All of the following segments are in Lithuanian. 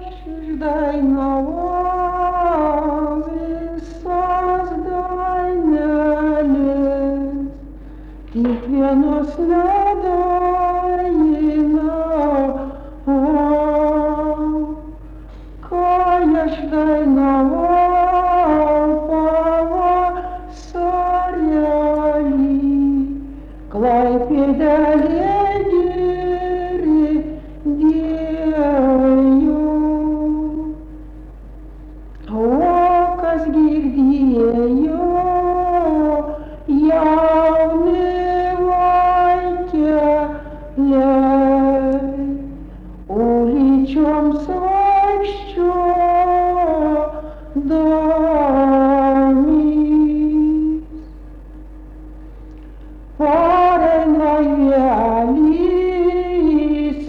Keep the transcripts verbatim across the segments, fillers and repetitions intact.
aš išdainavau visas daineles, tik vienos nedainavau, kai aš dainavau pavasarėlį, Klaipėdelėj girdėjau. O kas girdėjo, jauni vaikeliai, uličioms vaikščiodamis. Pareina vėlys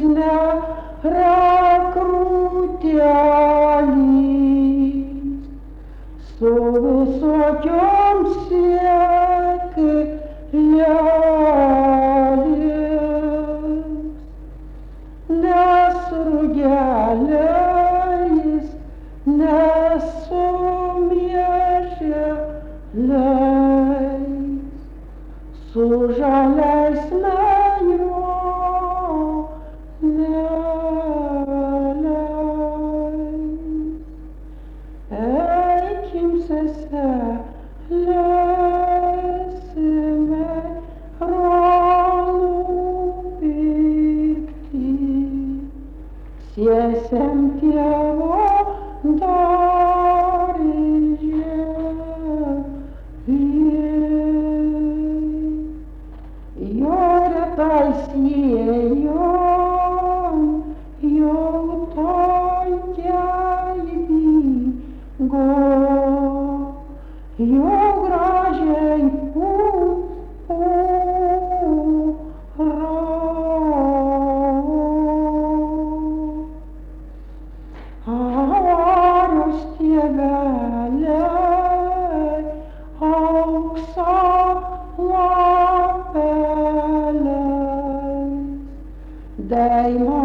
nerakrūtelis, su visokiom sėklelėmis, nes rugeliais, nes su mieželiais, su žaliais meileliais. Eikim seselėsime rolų pirkti, sėsim tėvo daržely. Jo retai siejom, jo tokiai dygo, jo gražiai pūrau. Avarios stiebeliai, aukso lapeliai, daino